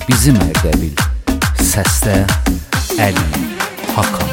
bizim Ərdəbil. Səsdə Əli Hakan.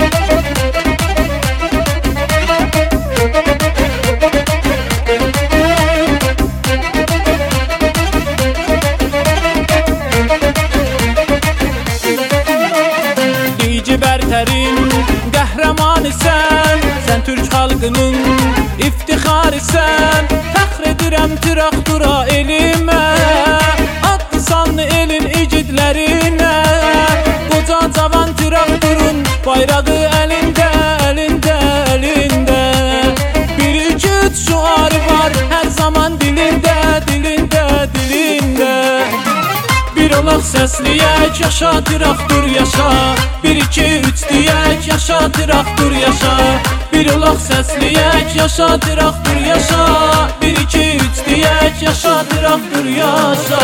Bərtərin qəhrəmanısən, sən Türk xalqının iftiharısən. Fəxr edirəm traktora elimə, adlı sanlı elin igidlərinə. Qoca cavan traktorun bayrağı əlində, əlində, əlində. Bir iki üç şuarı var hər zaman dilində, dilində, dilində. Bir olaq səsləyək, yaşa traktor yaşa. Bir iki üç deyək, yaşa traktor yaşa. Bir olaq səsləyək, yaşa traktor yaşa. Bir iki üç deyək, yaşa traktor yaşa.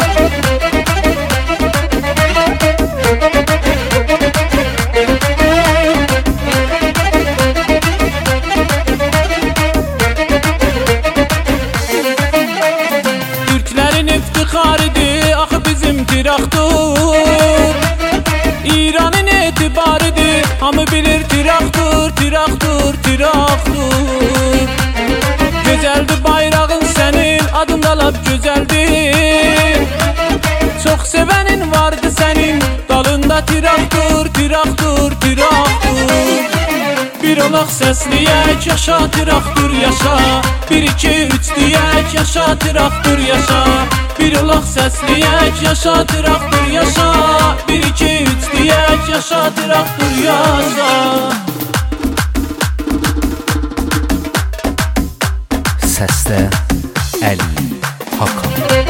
Türklərin iftiharıdır axı bizim traktor. İranın etibarıdır, hamı bilir traktor, traktor, traktor. Gözəldir bayrağın sənin, adın da lap gözəldir. Çox sevənin vardı sənin, dalında traktor, traktor, traktor. Bir olaq səsləyək, yaşa traktor yaşa. Bir iki üç deyək, yaşa traktor yaşa. Bir olaq səsləyək, yaşa traktor yaşa. Bir iki üç deyək, yaşa traktor yaşa. Səsdə Əli Hakan.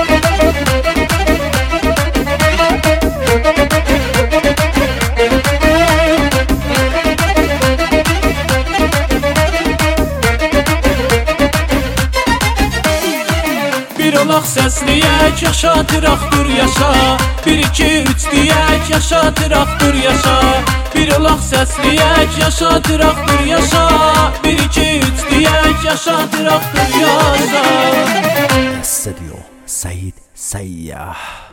Bir olaq səsləyək, yaşa traktor yaşa. Bir iki üç deyək, yaşa traktor yaşa. Bir olaq səsləyək, yaşa traktor yaşa. Bir iki üç deyək, yaşa traktor yaşa. Stüdyo Seyid Seyyah.